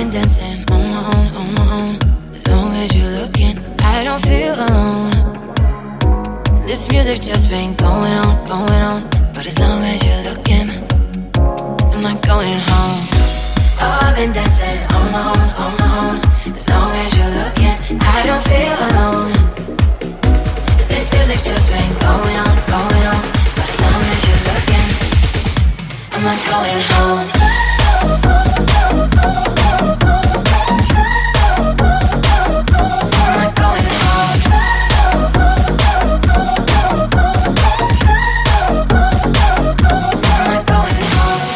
been dancing on my own, on my own. As long as you're looking, I don't feel alone. This music just been going on, going on.